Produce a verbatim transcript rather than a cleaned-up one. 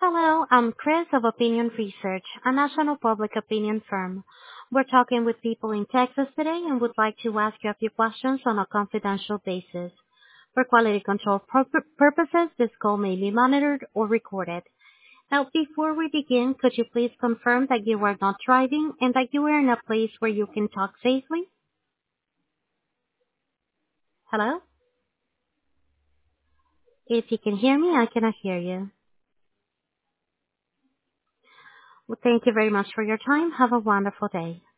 Hello, I'm Chris of Opinion Research, a national public opinion firm. We're talking with people in Texas today and would like to ask you a few questions on a confidential basis. For quality control pur- purposes, this call may be monitored or recorded. Now, before we begin, could you please confirm that you are not driving and that you are in a place where you can talk safely? Hello? If you can hear me, I cannot hear you. Well, thank you very much for your time. Have a wonderful day.